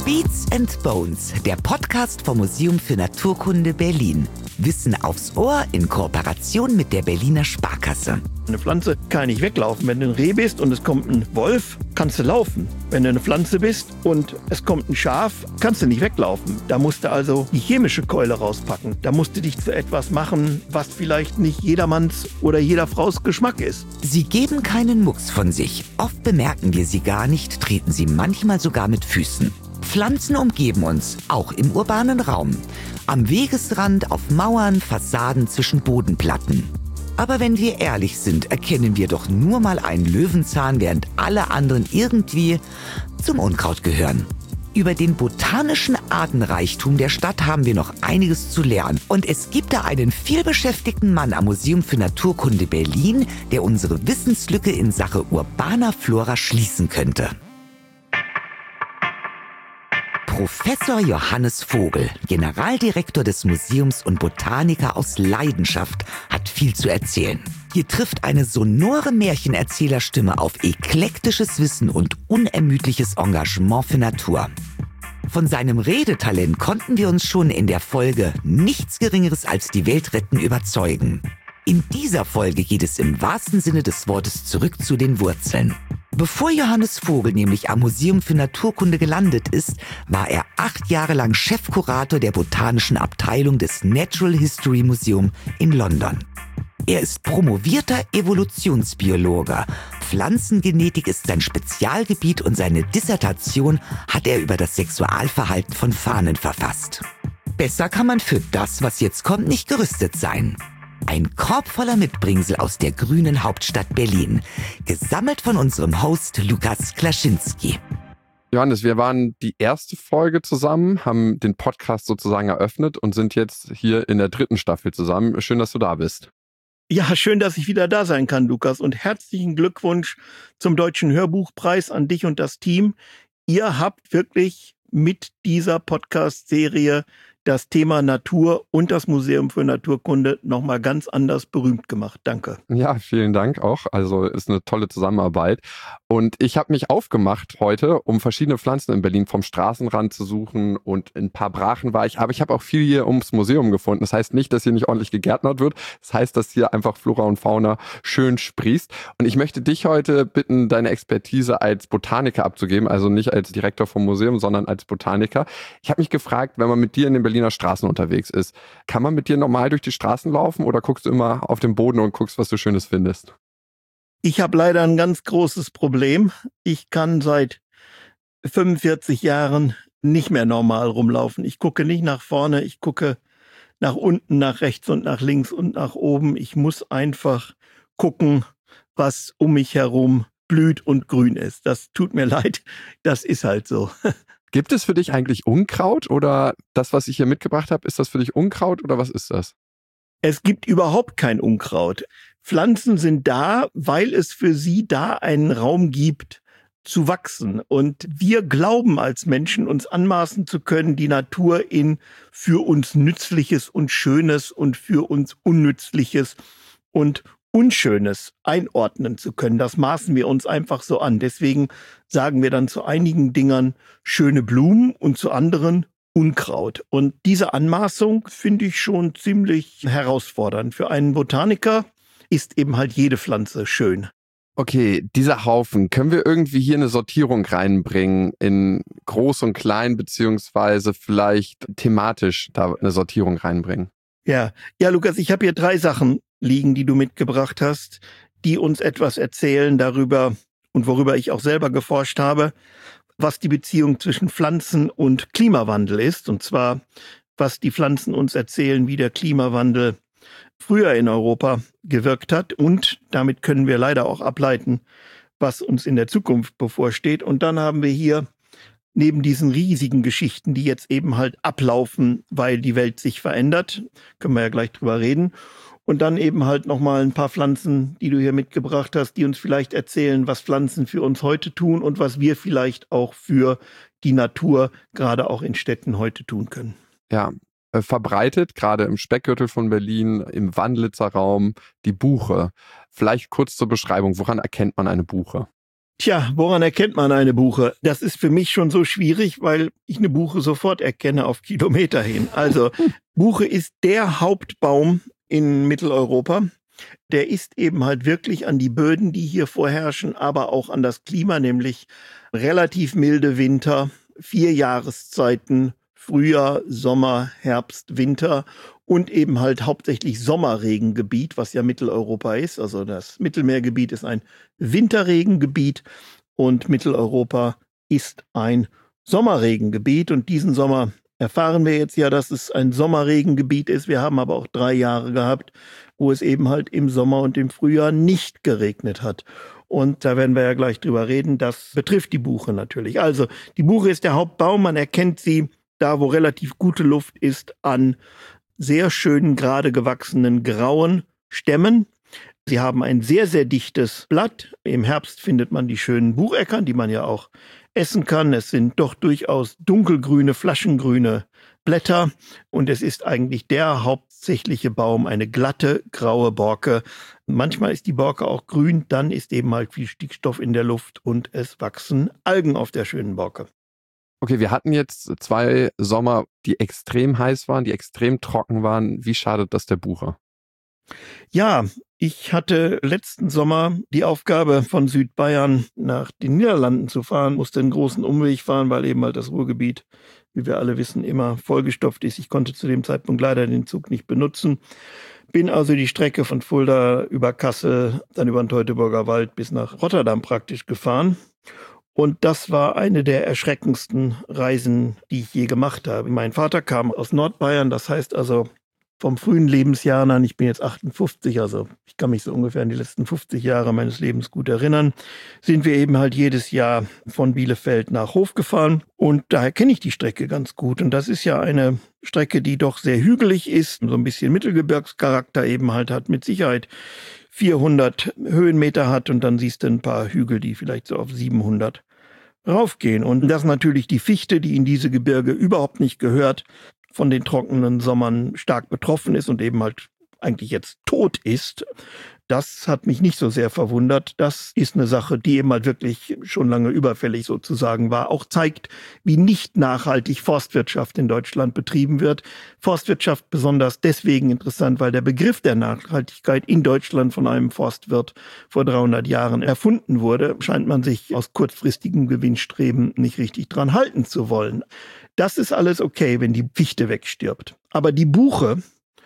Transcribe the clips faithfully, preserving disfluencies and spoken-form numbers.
Beats and Bones, der Podcast vom Museum für Naturkunde Berlin. Wissen aufs Ohr in Kooperation mit der Berliner Sparkasse. Eine Pflanze kann nicht weglaufen. Wenn du ein Reh bist und es kommt ein Wolf, kannst du laufen. Wenn du eine Pflanze bist und es kommt ein Schaf, kannst du nicht weglaufen. Da musst du also die chemische Keule rauspacken. Da musst du dich zu etwas machen, was vielleicht nicht jedermanns oder jeder Fraus Geschmack ist. Sie geben keinen Mucks von sich. Oft bemerken wir sie gar nicht, treten sie manchmal sogar mit Füßen. Pflanzen umgeben uns, auch im urbanen Raum. Am Wegesrand, auf Mauern, Fassaden, zwischen Bodenplatten. Aber wenn wir ehrlich sind, erkennen wir doch nur mal einen Löwenzahn, während alle anderen irgendwie zum Unkraut gehören. Über den botanischen Artenreichtum der Stadt haben wir noch einiges zu lernen. Und es gibt da einen vielbeschäftigten Mann am Museum für Naturkunde Berlin, der unsere Wissenslücke in Sache urbaner Flora schließen könnte. Professor Johannes Vogel, Generaldirektor des Museums und Botaniker aus Leidenschaft, hat viel zu erzählen. Hier trifft eine sonore Märchenerzählerstimme auf eklektisches Wissen und unermüdliches Engagement für Natur. Von seinem Redetalent konnten wir uns schon in der Folge Nichts Geringeres als die Welt retten überzeugen. In dieser Folge geht es im wahrsten Sinne des Wortes zurück zu den Wurzeln. Bevor Johannes Vogel nämlich am Museum für Naturkunde gelandet ist, war er acht Jahre lang Chefkurator der botanischen Abteilung des Natural History Museum in London. Er ist promovierter Evolutionsbiologe. Pflanzengenetik ist sein Spezialgebiet und seine Dissertation hat er über das Sexualverhalten von Fahnen verfasst. Besser kann man für das, was jetzt kommt, nicht gerüstet sein. Ein Korb voller Mitbringsel aus der grünen Hauptstadt Berlin. Gesammelt von unserem Host Lukas Klaschinski. Johannes, wir waren die erste Folge zusammen, haben den Podcast sozusagen eröffnet und sind jetzt hier in der dritten Staffel zusammen. Schön, dass du da bist. Ja, schön, dass ich wieder da sein kann, Lukas. Und herzlichen Glückwunsch zum Deutschen Hörbuchpreis an dich und das Team. Ihr habt wirklich mit dieser Podcast-Serie das Thema Natur und das Museum für Naturkunde nochmal ganz anders berühmt gemacht. Danke. Ja, vielen Dank auch. Also ist eine tolle Zusammenarbeit. Und ich habe mich aufgemacht heute, um verschiedene Pflanzen in Berlin vom Straßenrand zu suchen. Und in ein paar Brachen war ich. Aber ich habe auch viel hier ums Museum gefunden. Das heißt nicht, dass hier nicht ordentlich gegärtnert wird. Das heißt, dass hier einfach Flora und Fauna schön sprießt. Und ich möchte dich heute bitten, deine Expertise als Botaniker abzugeben. Also nicht als Direktor vom Museum, sondern als Botaniker. Ich habe mich gefragt, wenn man mit dir in den Berliner Straßen unterwegs ist, kann man mit dir normal durch die Straßen laufen oder guckst du immer auf den Boden und guckst, was du Schönes findest? Ich habe leider ein ganz großes Problem. Ich kann seit fünfundvierzig Jahren nicht mehr normal rumlaufen. Ich gucke nicht nach vorne, ich gucke nach unten, nach rechts und nach links und nach oben. Ich muss einfach gucken, was um mich herum blüht und grün ist. Das tut mir leid, das ist halt so. Gibt es für dich eigentlich Unkraut oder das, was ich hier mitgebracht habe, ist das für dich Unkraut oder was ist das? Es gibt überhaupt kein Unkraut. Pflanzen sind da, weil es für sie da einen Raum gibt, zu wachsen. Und wir glauben als Menschen, uns anmaßen zu können, die Natur in für uns Nützliches und Schönes und für uns Unnützliches und Unschönes einordnen zu können. Das maßen wir uns einfach so an. Deswegen sagen wir dann zu einigen Dingern schöne Blumen und zu anderen Unkraut. Und diese Anmaßung finde ich schon ziemlich herausfordernd. Für einen Botaniker ist eben halt jede Pflanze schön. Okay, dieser Haufen, können wir irgendwie hier eine Sortierung reinbringen in groß und klein, beziehungsweise vielleicht thematisch da eine Sortierung reinbringen? Ja, ja, Lukas, ich habe hier drei Sachen liegen, die du mitgebracht hast, die uns etwas erzählen darüber und worüber ich auch selber geforscht habe, was die Beziehung zwischen Pflanzen und Klimawandel ist. Und zwar, was die Pflanzen uns erzählen, wie der Klimawandel früher in Europa gewirkt hat. Und damit können wir leider auch ableiten, was uns in der Zukunft bevorsteht. Und dann haben wir hier neben diesen riesigen Geschichten, die jetzt eben halt ablaufen, weil die Welt sich verändert, können wir ja gleich drüber reden. Und dann eben halt nochmal ein paar Pflanzen, die du hier mitgebracht hast, die uns vielleicht erzählen, was Pflanzen für uns heute tun und was wir vielleicht auch für die Natur, gerade auch in Städten, heute tun können. Ja, äh, verbreitet, gerade im Speckgürtel von Berlin, im Wandlitzer Raum, die Buche. Vielleicht kurz zur Beschreibung, woran erkennt man eine Buche? Tja, woran erkennt man eine Buche? Das ist für mich schon so schwierig, weil ich eine Buche sofort erkenne auf Kilometer hin. Also Buche ist der Hauptbaum in Mitteleuropa. Der ist eben halt wirklich an die Böden, die hier vorherrschen, aber auch an das Klima, nämlich relativ milde Winter, vier Jahreszeiten, Frühjahr, Sommer, Herbst, Winter und eben halt hauptsächlich Sommerregengebiet, was ja Mitteleuropa ist. Also das Mittelmeergebiet ist ein Winterregengebiet und Mitteleuropa ist ein Sommerregengebiet. Und diesen Sommer erfahren wir jetzt ja, dass es ein Sommerregengebiet ist. Wir haben aber auch drei Jahre gehabt, wo es eben halt im Sommer und im Frühjahr nicht geregnet hat. Und da werden wir ja gleich drüber reden. Das betrifft die Buche natürlich. Also die Buche ist der Hauptbaum. Man erkennt sie da, wo relativ gute Luft ist, an sehr schönen, gerade gewachsenen grauen Stämmen. Sie haben ein sehr, sehr dichtes Blatt. Im Herbst findet man die schönen Bucheckern, die man ja auch essen kann. Es sind doch durchaus dunkelgrüne, flaschengrüne Blätter. Und es ist eigentlich der hauptsächliche Baum, eine glatte, graue Borke. Manchmal ist die Borke auch grün, dann ist eben halt viel Stickstoff in der Luft und es wachsen Algen auf der schönen Borke. Okay, wir hatten jetzt zwei Sommer, die extrem heiß waren, die extrem trocken waren. Wie schadet das der Buche? Ja, ich hatte letzten Sommer die Aufgabe, von Südbayern nach den Niederlanden zu fahren, musste einen großen Umweg fahren, weil eben halt das Ruhrgebiet, wie wir alle wissen, immer vollgestopft ist. Ich konnte zu dem Zeitpunkt leider den Zug nicht benutzen. Bin also die Strecke von Fulda über Kassel, dann über den Teutoburger Wald bis nach Rotterdam praktisch gefahren. Und das war eine der erschreckendsten Reisen, die ich je gemacht habe. Mein Vater kam aus Nordbayern, das heißt also vom frühen Lebensjahren an, ich bin jetzt achtundfünfzig, also ich kann mich so ungefähr an die letzten fünfzig Jahre meines Lebens gut erinnern, sind wir eben halt jedes Jahr von Bielefeld nach Hof gefahren. Und daher kenne ich die Strecke ganz gut. Und das ist ja eine Strecke, die doch sehr hügelig ist, so ein bisschen Mittelgebirgscharakter eben halt hat, mit Sicherheit vierhundert Höhenmeter hat und dann siehst du ein paar Hügel, die vielleicht so auf siebenhundert raufgehen. Und das natürlich die Fichte, die in diese Gebirge überhaupt nicht gehört, von den trockenen Sommern stark betroffen ist und eben halt eigentlich jetzt tot ist. Das hat mich nicht so sehr verwundert. Das ist eine Sache, die eben halt wirklich schon lange überfällig sozusagen war. Auch zeigt, wie nicht nachhaltig Forstwirtschaft in Deutschland betrieben wird. Forstwirtschaft besonders deswegen interessant, weil der Begriff der Nachhaltigkeit in Deutschland von einem Forstwirt vor dreihundert Jahren erfunden wurde. Scheint man sich aus kurzfristigem Gewinnstreben nicht richtig dran halten zu wollen. Das ist alles okay, wenn die Fichte wegstirbt. Aber die Buche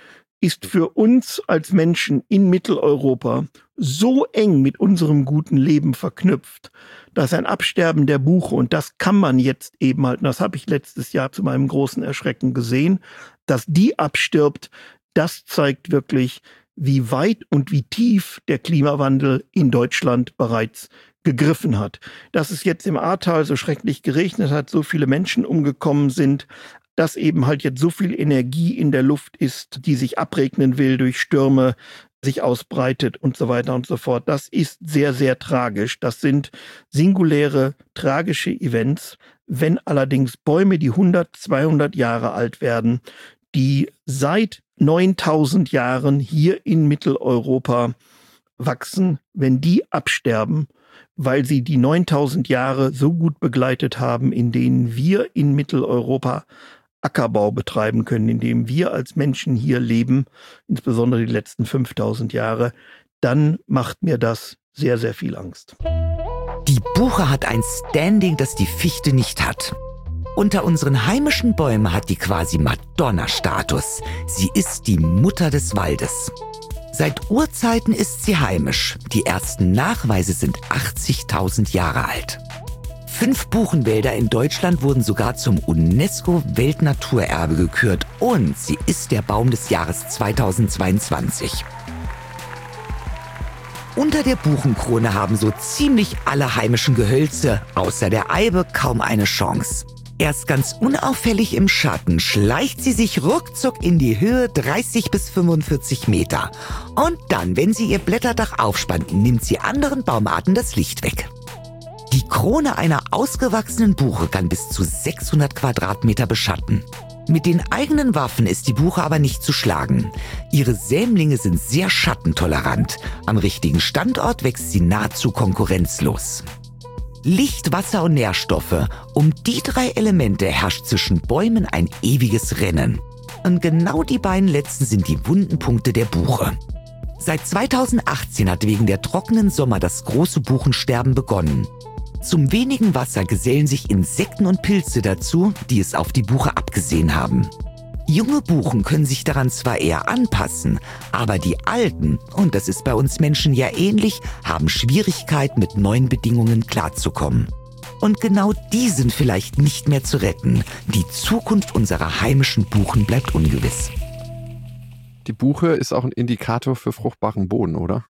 ist für uns als Menschen in Mitteleuropa so eng mit unserem guten Leben verknüpft, dass ein Absterben der Buche, und das kann man jetzt eben halt, und das habe ich letztes Jahr zu meinem großen Erschrecken gesehen, dass die abstirbt, das zeigt wirklich, wie weit und wie tief der Klimawandel in Deutschland bereits gegriffen hat. Dass es jetzt im Ahrtal so schrecklich geregnet hat, so viele Menschen umgekommen sind, dass eben halt jetzt so viel Energie in der Luft ist, die sich abregnen will durch Stürme, sich ausbreitet und so weiter und so fort. Das ist sehr, sehr tragisch. Das sind singuläre, tragische Events. Wenn allerdings Bäume, die hundert, zweihundert Jahre alt werden, die seit neuntausend Jahren hier in Mitteleuropa wachsen, wenn die absterben, weil sie die neuntausend Jahre so gut begleitet haben, in denen wir in Mitteleuropa Ackerbau betreiben können, in dem wir als Menschen hier leben, insbesondere die letzten fünftausend Jahre, dann macht mir das sehr, sehr viel Angst. Die Buche hat ein Standing, das die Fichte nicht hat. Unter unseren heimischen Bäumen hat die quasi Madonna-Status. Sie ist die Mutter des Waldes. Seit Urzeiten ist sie heimisch. Die ersten Nachweise sind achtzigtausend Jahre alt. Fünf Buchenwälder in Deutschland wurden sogar zum UNESCO-Weltnaturerbe gekürt und sie ist der Baum des Jahres zweitausendzweiundzwanzig. Unter der Buchenkrone haben so ziemlich alle heimischen Gehölze, außer der Eibe, kaum eine Chance. Erst ganz unauffällig im Schatten schleicht sie sich ruckzuck in die Höhe dreißig bis fünfundvierzig Meter. Und dann, wenn sie ihr Blätterdach aufspannt, nimmt sie anderen Baumarten das Licht weg. Die Krone einer ausgewachsenen Buche kann bis zu sechshundert Quadratmeter beschatten. Mit den eigenen Waffen ist die Buche aber nicht zu schlagen. Ihre Sämlinge sind sehr schattentolerant. Am richtigen Standort wächst sie nahezu konkurrenzlos. Licht, Wasser und Nährstoffe. Um die drei Elemente herrscht zwischen Bäumen ein ewiges Rennen. Und genau die beiden letzten sind die wunden Punkte der Buche. Seit zweitausendachtzehn hat wegen der trockenen Sommer das große Buchensterben begonnen. Zum wenigen Wasser gesellen sich Insekten und Pilze dazu, die es auf die Buche abgesehen haben. Junge Buchen können sich daran zwar eher anpassen, aber die alten, und das ist bei uns Menschen ja ähnlich, haben Schwierigkeiten, mit neuen Bedingungen klarzukommen. Und genau die sind vielleicht nicht mehr zu retten. Die Zukunft unserer heimischen Buchen bleibt ungewiss. Die Buche ist auch ein Indikator für fruchtbaren Boden, oder?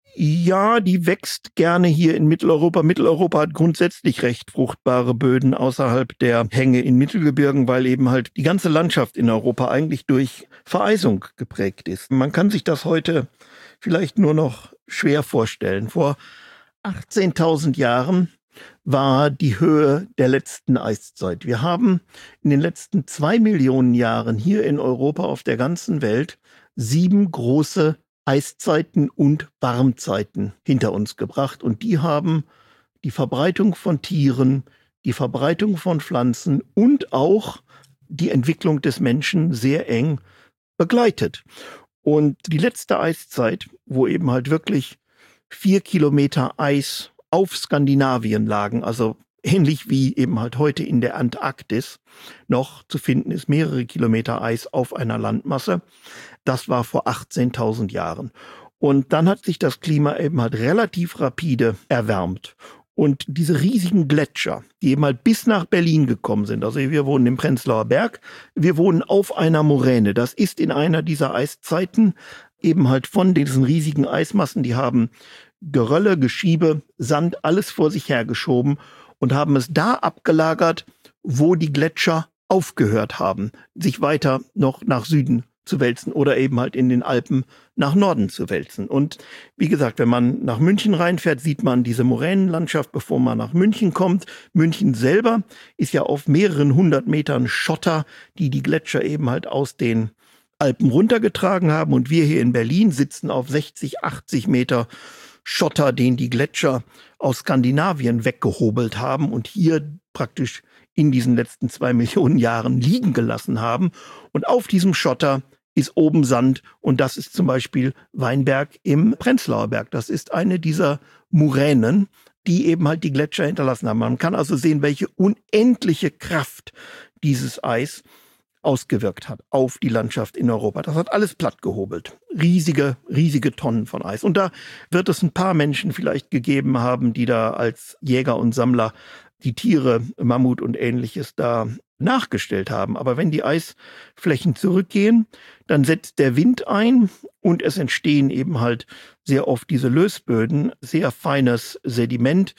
Ja, die wächst gerne hier in Mitteleuropa. Mitteleuropa hat grundsätzlich recht fruchtbare Böden außerhalb der Hänge in Mittelgebirgen, weil eben halt die ganze Landschaft in Europa eigentlich durch Vereisung geprägt ist. Man kann sich das heute vielleicht nur noch schwer vorstellen. Vor achtzehntausend Jahren war die Höhe der letzten Eiszeit. Wir haben in den letzten zwei Millionen Jahren hier in Europa auf der ganzen Welt sieben große Eiszeiten und Warmzeiten hinter uns gebracht. Und die haben die Verbreitung von Tieren, die Verbreitung von Pflanzen und auch die Entwicklung des Menschen sehr eng begleitet. Und die letzte Eiszeit, wo eben halt wirklich vier Kilometer Eis auf Skandinavien lagen, also ähnlich wie eben halt heute in der Antarktis noch zu finden ist, mehrere Kilometer Eis auf einer Landmasse. Das war vor achtzehntausend Jahren. Und dann hat sich das Klima eben halt relativ rapide erwärmt. Und diese riesigen Gletscher, die eben halt bis nach Berlin gekommen sind, also wir wohnen im Prenzlauer Berg, wir wohnen auf einer Moräne. Das ist in einer dieser Eiszeiten eben halt von diesen riesigen Eismassen, die haben Gerölle, Geschiebe, Sand, alles vor sich hergeschoben und haben es da abgelagert, wo die Gletscher aufgehört haben, sich weiter noch nach Süden zu wälzen oder eben halt in den Alpen nach Norden zu wälzen. Und wie gesagt, wenn man nach München reinfährt, sieht man diese Moränenlandschaft, bevor man nach München kommt. München selber ist ja auf mehreren hundert Metern Schotter, die die Gletscher eben halt aus den Alpen runtergetragen haben. Und wir hier in Berlin sitzen auf sechzig, achtzig Meter Schotter, den die Gletscher aus Skandinavien weggehobelt haben und hier praktisch in diesen letzten zwei Millionen Jahren liegen gelassen haben. Und auf diesem Schotter ist oben Sand und das ist zum Beispiel Weinberg im Prenzlauer Berg. Das ist eine dieser Muränen, die eben halt die Gletscher hinterlassen haben. Man kann also sehen, welche unendliche Kraft dieses Eis ausgewirkt hat auf die Landschaft in Europa. Das hat alles platt gehobelt. Riesige, riesige Tonnen von Eis. Und da wird es ein paar Menschen vielleicht gegeben haben, die da als Jäger und Sammler die Tiere, Mammut und Ähnliches da nachgestellt haben. Aber wenn die Eisflächen zurückgehen, dann setzt der Wind ein und es entstehen eben halt sehr oft diese Lösböden, sehr feines Sediment,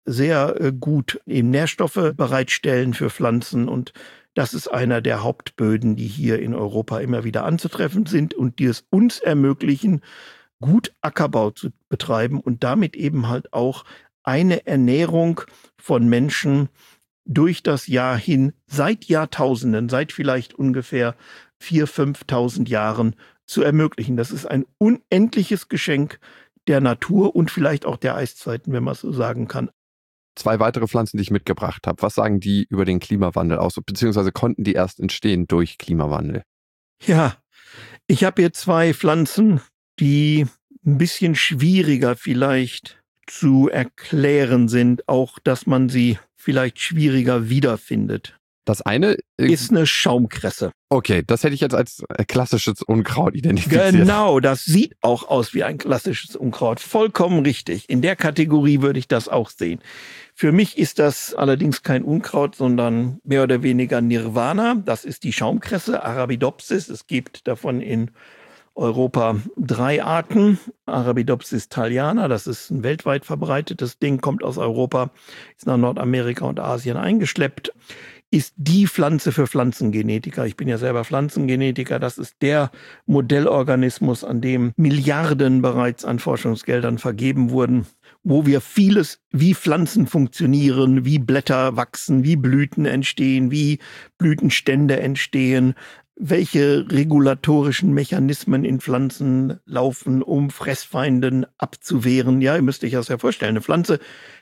sehr gut eben Nährstoffe bereitstellen für Pflanzen und das ist einer der Hauptböden, die hier in Europa immer wieder anzutreffen sind und die es uns ermöglichen, gut Ackerbau zu betreiben und damit eben halt auch eine Ernährung von Menschen durch das Jahr hin seit Jahrtausenden, seit vielleicht ungefähr viertausend, fünftausend Jahren zu ermöglichen. Das ist ein unendliches Geschenk der Natur und vielleicht auch der Eiszeiten, wenn man es so sagen kann. Zwei weitere Pflanzen, die ich mitgebracht habe. Was sagen die über den Klimawandel aus? Beziehungsweise konnten die erst entstehen durch Klimawandel? Ja, ich habe hier zwei Pflanzen, die ein bisschen schwieriger vielleicht zu erklären sind, auch dass man sie vielleicht schwieriger wiederfindet. Das eine ist eine Schaumkresse. Okay, das hätte ich jetzt als klassisches Unkraut identifiziert. Genau, das sieht auch aus wie ein klassisches Unkraut. Vollkommen richtig. In der Kategorie würde ich das auch sehen. Für mich ist das allerdings kein Unkraut, sondern mehr oder weniger Nirvana. Das ist die Schaumkresse, Arabidopsis. Es gibt davon in Europa drei Arten. Arabidopsis thaliana, das ist ein weltweit verbreitetes Ding, kommt aus Europa, ist nach Nordamerika und Asien eingeschleppt. Ist die Pflanze für Pflanzengenetiker. Ich bin ja selber Pflanzengenetiker. Das ist der Modellorganismus, an dem Milliarden bereits an Forschungsgeldern vergeben wurden, wo wir vieles, wie Pflanzen funktionieren, wie Blätter wachsen, wie Blüten entstehen, wie Blütenstände entstehen, welche regulatorischen Mechanismen in Pflanzen laufen, um Fressfeinden abzuwehren. Ja, ihr müsst euch das ja vorstellen. Eine Pflanze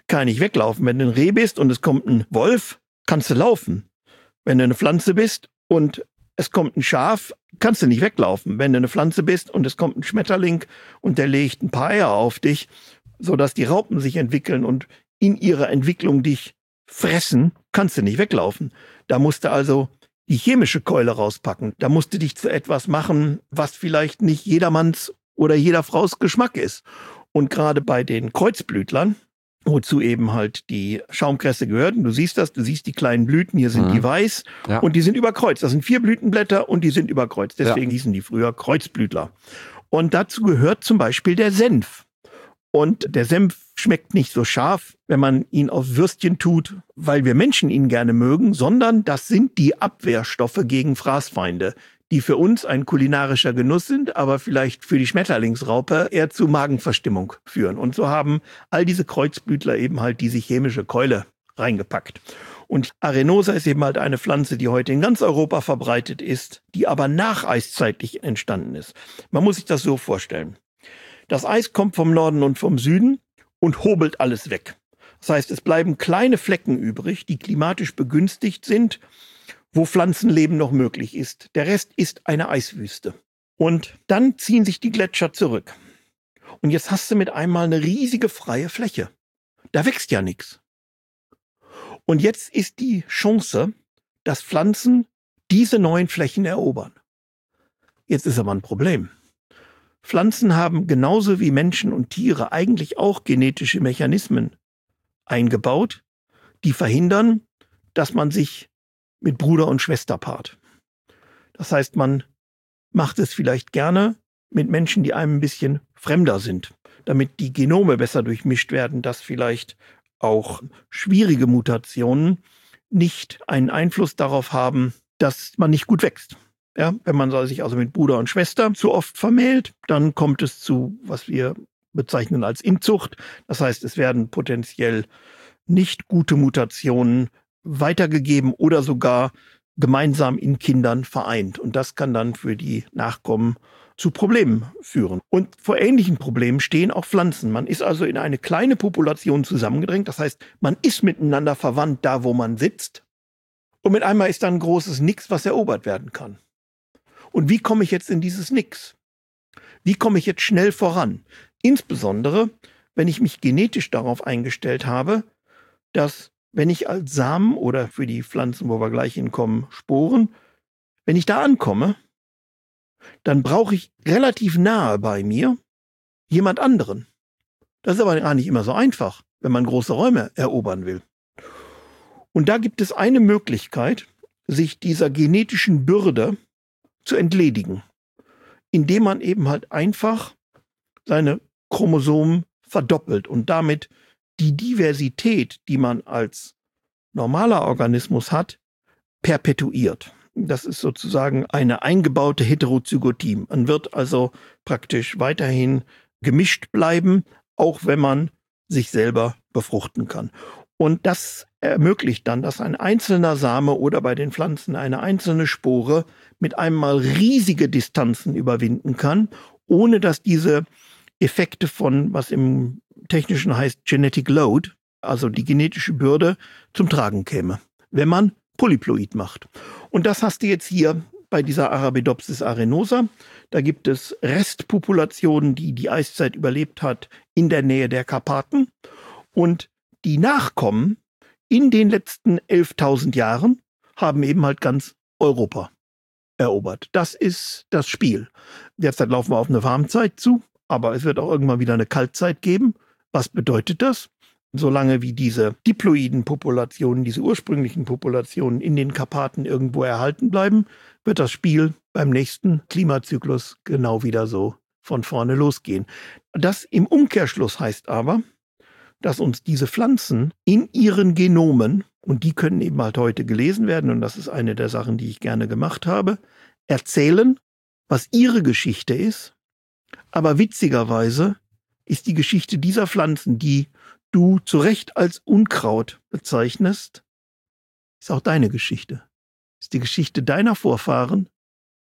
kann nicht weglaufen. Wenn du ein Reh bist und es kommt ein Wolf, kannst du laufen. Wenn du eine Pflanze bist und es kommt ein Schaf, kannst du nicht weglaufen. Wenn du eine Pflanze bist und es kommt ein Schmetterling und der legt ein paar Eier auf dich, sodass die Raupen sich entwickeln und in ihrer Entwicklung dich fressen, kannst du nicht weglaufen. Da musst du also die chemische Keule rauspacken. Da musst du dich zu etwas machen, was vielleicht nicht jedermanns oder jeder Fraus Geschmack ist. Und gerade bei den Kreuzblütlern, wozu eben halt die Schaumkresse gehört, und du siehst das, du siehst die kleinen Blüten, hier sind mhm. die weiß ja. und die sind überkreuzt. Das sind vier Blütenblätter und die sind überkreuzt. Deswegen ja. hießen die früher Kreuzblütler. Und dazu gehört zum Beispiel der Senf. Und der Senf schmeckt nicht so scharf, wenn man ihn auf Würstchen tut, weil wir Menschen ihn gerne mögen, sondern das sind die Abwehrstoffe gegen Fraßfeinde, die für uns ein kulinarischer Genuss sind, aber vielleicht für die Schmetterlingsraupe eher zu Magenverstimmung führen. Und so haben all diese Kreuzblütler eben halt diese chemische Keule reingepackt. Und Arenosa ist eben halt eine Pflanze, die heute in ganz Europa verbreitet ist, die aber nacheiszeitlich entstanden ist. Man muss sich das so vorstellen. Das Eis kommt vom Norden und vom Süden und hobelt alles weg. Das heißt, es bleiben kleine Flecken übrig, die klimatisch begünstigt sind, wo Pflanzenleben noch möglich ist. Der Rest ist eine Eiswüste. Und dann ziehen sich die Gletscher zurück. Und jetzt hast du mit einmal eine riesige freie Fläche. Da wächst ja nichts. Und jetzt ist die Chance, dass Pflanzen diese neuen Flächen erobern. Jetzt ist aber ein Problem. Pflanzen haben genauso wie Menschen und Tiere eigentlich auch genetische Mechanismen eingebaut, die verhindern, dass man sich mit Bruder und Schwester paart. Das heißt, man macht es vielleicht gerne mit Menschen, die einem ein bisschen fremder sind, damit die Genome besser durchmischt werden, dass vielleicht auch schwierige Mutationen nicht einen Einfluss darauf haben, dass man nicht gut wächst. Ja, wenn man sich also mit Bruder und Schwester zu oft vermählt, dann kommt es zu, was wir bezeichnen als Inzucht. Das heißt, es werden potenziell nicht gute Mutationen weitergegeben oder sogar gemeinsam in Kindern vereint. Und das kann dann für die Nachkommen zu Problemen führen. Und vor ähnlichen Problemen stehen auch Pflanzen. Man ist also in eine kleine Population zusammengedrängt. Das heißt, man ist miteinander verwandt da, wo man sitzt. Und mit einmal ist dann ein großes Nix, was erobert werden kann. Und wie komme ich jetzt in dieses Nix? Wie komme ich jetzt schnell voran? Insbesondere, wenn ich mich genetisch darauf eingestellt habe, dass wenn ich als Samen oder für die Pflanzen, wo wir gleich hinkommen, Sporen, wenn ich da ankomme, dann brauche ich relativ nahe bei mir jemand anderen. Das ist aber gar nicht immer so einfach, wenn man große Räume erobern will. Und da gibt es eine Möglichkeit, sich dieser genetischen Bürde zu entledigen, indem man eben halt einfach seine Chromosomen verdoppelt und damit die Diversität, die man als normaler Organismus hat, perpetuiert. Das ist sozusagen eine eingebaute Heterozygotie. Man wird also praktisch weiterhin gemischt bleiben, auch wenn man sich selber befruchten kann. Und das ermöglicht dann, dass ein einzelner Same oder bei den Pflanzen eine einzelne Spore mit einmal riesige Distanzen überwinden kann, ohne dass diese Effekte von, was im Technischen heißt Genetic Load, also die genetische Bürde, zum Tragen käme, wenn man polyploid macht. Und das hast du jetzt hier bei dieser Arabidopsis arenosa. Da gibt es Restpopulationen, die die Eiszeit überlebt hat, in der Nähe der Karpaten. Und die Nachkommen in den letzten elftausend Jahren haben eben halt ganz Europa erobert. Das ist das Spiel. Derzeit laufen wir auf eine Warmzeit zu, aber es wird auch irgendwann wieder eine Kaltzeit geben. Was bedeutet das? Solange wie diese diploiden Populationen, diese ursprünglichen Populationen in den Karpaten irgendwo erhalten bleiben, wird das Spiel beim nächsten Klimazyklus genau wieder so von vorne losgehen. Das im Umkehrschluss heißt aber, dass uns diese Pflanzen in ihren Genomen, und die können eben halt heute gelesen werden, und das ist eine der Sachen, die ich gerne gemacht habe, erzählen, was ihre Geschichte ist. Aber witzigerweise ist die Geschichte dieser Pflanzen, die du zu Recht als Unkraut bezeichnest, ist auch deine Geschichte. Ist die Geschichte deiner Vorfahren,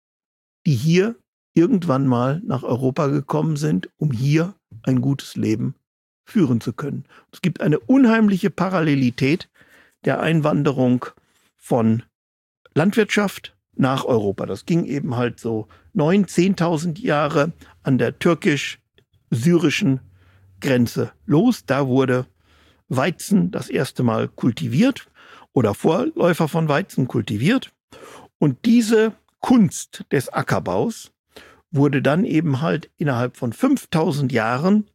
die hier irgendwann mal nach Europa gekommen sind, um hier ein gutes Leben führen zu können. Es gibt eine unheimliche Parallelität der Einwanderung von Landwirtschaft nach Europa. Das ging eben halt so neun, zehntausend Jahre an der türkisch-syrischen Grenze los. Da wurde Weizen das erste Mal kultiviert oder Vorläufer von Weizen kultiviert. Und diese Kunst des Ackerbaus wurde dann eben halt innerhalb von fünftausend Jahren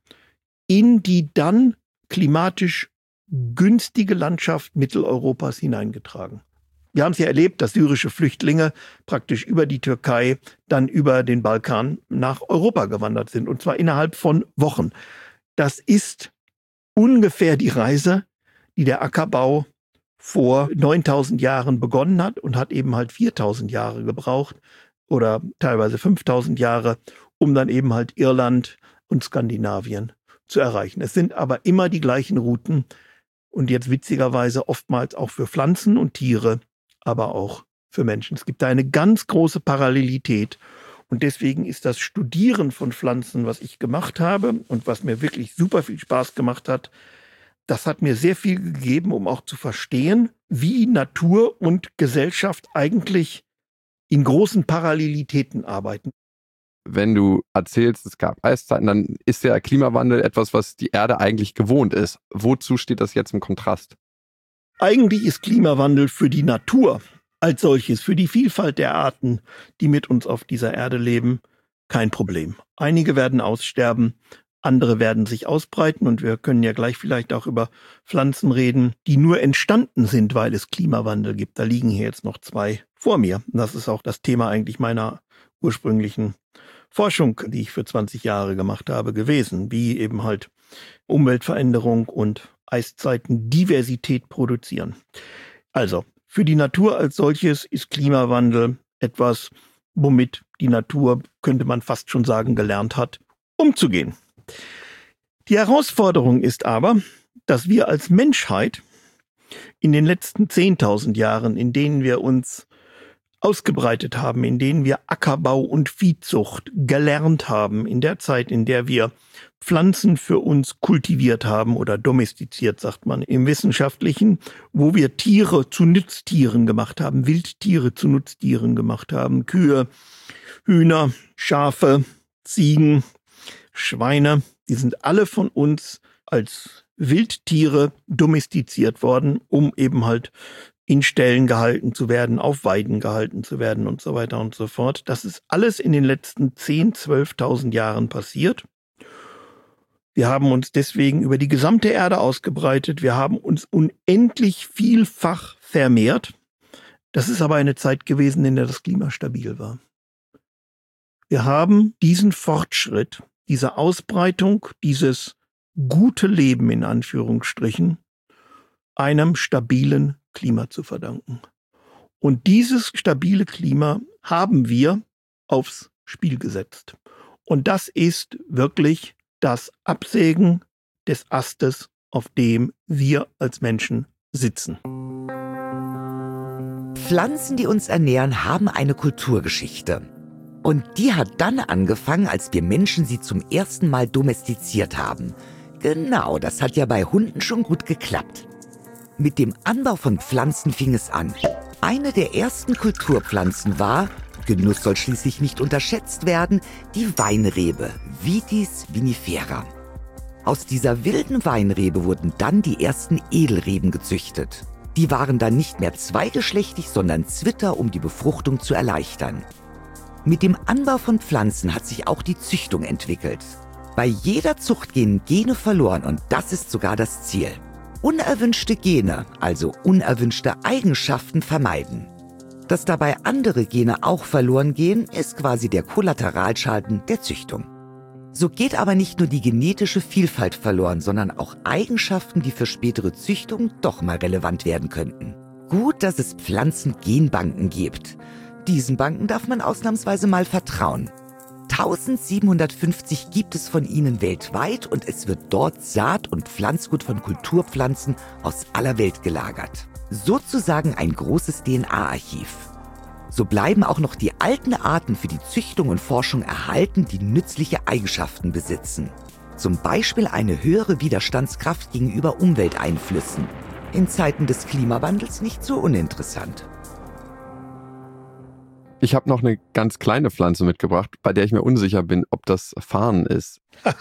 in die dann klimatisch günstige Landschaft Mitteleuropas hineingetragen. Wir haben es ja erlebt, dass syrische Flüchtlinge praktisch über die Türkei dann über den Balkan nach Europa gewandert sind, und zwar innerhalb von Wochen. Das ist ungefähr die Reise, die der Ackerbau vor neuntausend Jahren begonnen hat und hat eben halt viertausend Jahre gebraucht oder teilweise fünftausend Jahre, um dann eben halt Irland und Skandinavien zu erreichen. Es sind aber immer die gleichen Routen und jetzt witzigerweise oftmals auch für Pflanzen und Tiere, aber auch für Menschen. Es gibt da eine ganz große Parallelität und deswegen ist das Studieren von Pflanzen, was ich gemacht habe und was mir wirklich super viel Spaß gemacht hat, das hat mir sehr viel gegeben, um auch zu verstehen, wie Natur und Gesellschaft eigentlich in großen Parallelitäten arbeiten. Wenn du erzählst, es gab Eiszeiten, dann ist der Klimawandel etwas, was die Erde eigentlich gewohnt ist. Wozu steht das jetzt im Kontrast? Eigentlich ist Klimawandel für die Natur als solches, für die Vielfalt der Arten, die mit uns auf dieser Erde leben, kein Problem. Einige werden aussterben, andere werden sich ausbreiten und wir können ja gleich vielleicht auch über Pflanzen reden, die nur entstanden sind, weil es Klimawandel gibt. Da liegen hier jetzt noch zwei vor mir. Das ist auch das Thema eigentlich meiner ursprünglichen Forschung, die ich für zwanzig Jahre gemacht habe, gewesen, wie eben halt Umweltveränderung und Eiszeiten Diversität produzieren. Also, für die Natur als solches ist Klimawandel etwas, womit die Natur, könnte man fast schon sagen, gelernt hat, umzugehen. Die Herausforderung ist aber, dass wir als Menschheit in den letzten zehntausend Jahren, in denen wir uns ausgebreitet haben, in denen wir Ackerbau und Viehzucht gelernt haben, in der Zeit, in der wir Pflanzen für uns kultiviert haben oder domestiziert, sagt man im Wissenschaftlichen, wo wir Tiere zu Nutztieren gemacht haben, Wildtiere zu Nutztieren gemacht haben, Kühe, Hühner, Schafe, Ziegen, Schweine, die sind alle von uns als Wildtiere domestiziert worden, um eben halt in Ställen gehalten zu werden, auf Weiden gehalten zu werden und so weiter und so fort. Das ist alles in den letzten zehntausend, zwölftausend Jahren passiert. Wir haben uns deswegen über die gesamte Erde ausgebreitet. Wir haben uns unendlich vielfach vermehrt. Das ist aber eine Zeit gewesen, in der das Klima stabil war. Wir haben diesen Fortschritt, diese Ausbreitung, dieses gute Leben in Anführungsstrichen, einem stabilen Klima zu verdanken. Und dieses stabile Klima haben wir aufs Spiel gesetzt. Und das ist wirklich das Absägen des Astes, auf dem wir als Menschen sitzen. Pflanzen, die uns ernähren, haben eine Kulturgeschichte. Und die hat dann angefangen, als wir Menschen sie zum ersten Mal domestiziert haben. Genau, das hat ja bei Hunden schon gut geklappt. Mit dem Anbau von Pflanzen fing es an. Eine der ersten Kulturpflanzen war, Genuss soll schließlich nicht unterschätzt werden, die Weinrebe, Vitis vinifera. Aus dieser wilden Weinrebe wurden dann die ersten Edelreben gezüchtet. Die waren dann nicht mehr zweigeschlechtig, sondern Zwitter, um die Befruchtung zu erleichtern. Mit dem Anbau von Pflanzen hat sich auch die Züchtung entwickelt. Bei jeder Zucht gehen Gene verloren und das ist sogar das Ziel. Unerwünschte Gene, also unerwünschte Eigenschaften, vermeiden. Dass dabei andere Gene auch verloren gehen, ist quasi der Kollateralschaden der Züchtung. So geht aber nicht nur die genetische Vielfalt verloren, sondern auch Eigenschaften, die für spätere Züchtung doch mal relevant werden könnten. Gut, dass es Pflanzengenbanken gibt. Diesen Banken darf man ausnahmsweise mal vertrauen. eintausendsiebenhundertfünfzig gibt es von ihnen weltweit und es wird dort Saat- und Pflanzgut von Kulturpflanzen aus aller Welt gelagert. Sozusagen ein großes D N A-Archiv. So bleiben auch noch die alten Arten für die Züchtung und Forschung erhalten, die nützliche Eigenschaften besitzen. Zum Beispiel eine höhere Widerstandskraft gegenüber Umwelteinflüssen. In Zeiten des Klimawandels nicht so uninteressant. Ich habe noch eine ganz kleine Pflanze mitgebracht, bei der ich mir unsicher bin, ob das Farn ist.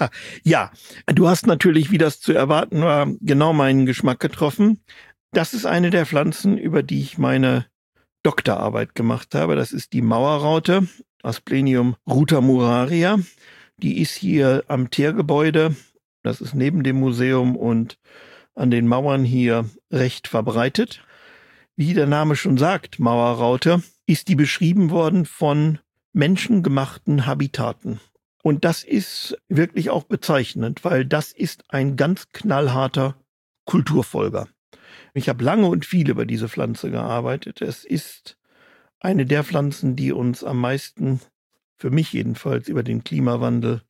Ja, du hast natürlich, wie das zu erwarten war, genau meinen Geschmack getroffen. Das ist eine der Pflanzen, über die ich meine Doktorarbeit gemacht habe. Das ist die Mauerraute, Asplenium rutamuraria. Die ist hier am Teergebäude, das ist neben dem Museum und an den Mauern hier recht verbreitet. Wie der Name schon sagt, Mauerraute, ist die beschrieben worden von menschengemachten Habitaten. Und das ist wirklich auch bezeichnend, weil das ist ein ganz knallharter Kulturfolger. Ich habe lange und viel über diese Pflanze gearbeitet. Es ist eine der Pflanzen, die uns am meisten, für mich jedenfalls, über den Klimawandel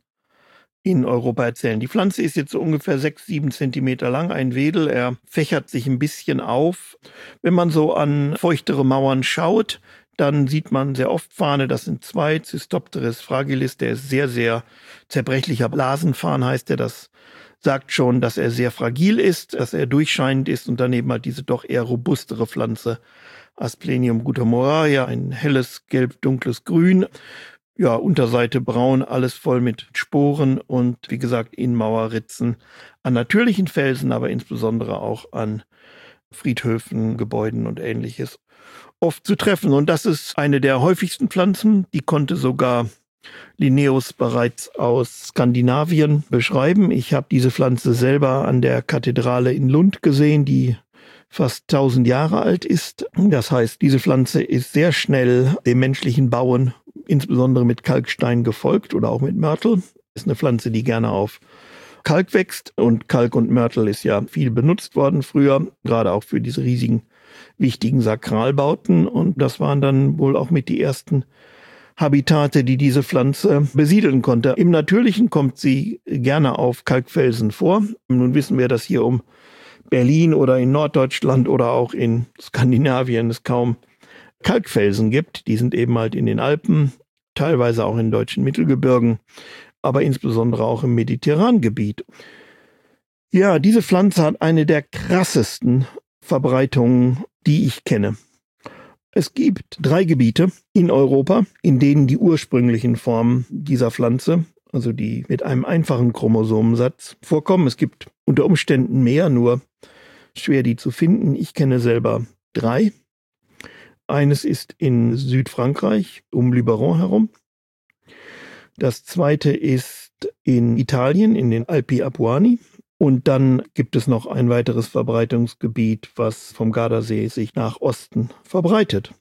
in Europa erzählen. Die Pflanze ist jetzt so ungefähr sechs, sieben Zentimeter lang, ein Wedel. Er fächert sich ein bisschen auf. Wenn man so an feuchtere Mauern schaut, dann sieht man sehr oft Farne. Das sind zwei, Cystopteris fragilis, der ist sehr, sehr zerbrechlicher Blasenfarn, heißt er. Das sagt schon, dass er sehr fragil ist, dass er durchscheinend ist und daneben halt diese doch eher robustere Pflanze, Asplenium rutamuraria, ein helles Gelb, dunkles Grün. Ja, Unterseite braun, alles voll mit Sporen und wie gesagt in Mauerritzen an natürlichen Felsen, aber insbesondere auch an Friedhöfen, Gebäuden und ähnliches oft zu treffen. Und das ist eine der häufigsten Pflanzen, die konnte sogar Linnaeus bereits aus Skandinavien beschreiben. Ich habe diese Pflanze selber an der Kathedrale in Lund gesehen, die fast tausend Jahre alt ist. Das heißt, diese Pflanze ist sehr schnell dem menschlichen Bauen, insbesondere mit Kalkstein, gefolgt oder auch mit Mörtel. Ist eine Pflanze, die gerne auf Kalk wächst und Kalk und Mörtel ist ja viel benutzt worden früher, gerade auch für diese riesigen, wichtigen Sakralbauten und das waren dann wohl auch mit die ersten Habitate, die diese Pflanze besiedeln konnte. Im Natürlichen kommt sie gerne auf Kalkfelsen vor. Nun wissen wir, dass hier um Berlin oder in Norddeutschland oder auch in Skandinavien es kaum Kalkfelsen gibt. Die sind eben halt in den Alpen, teilweise auch in deutschen Mittelgebirgen, aber insbesondere auch im mediterranen Gebiet. Ja, diese Pflanze hat eine der krassesten Verbreitungen, die ich kenne. Es gibt drei Gebiete in Europa, in denen die ursprünglichen Formen dieser Pflanze, also die mit einem einfachen Chromosomensatz, vorkommen. Es gibt unter Umständen mehr, nur schwer die zu finden. Ich kenne selber drei. Eines ist in Südfrankreich, um Luberon herum. Das zweite ist in Italien, in den Alpi Apuani. Und dann gibt es noch ein weiteres Verbreitungsgebiet, was vom Gardasee sich nach Osten verbreitet.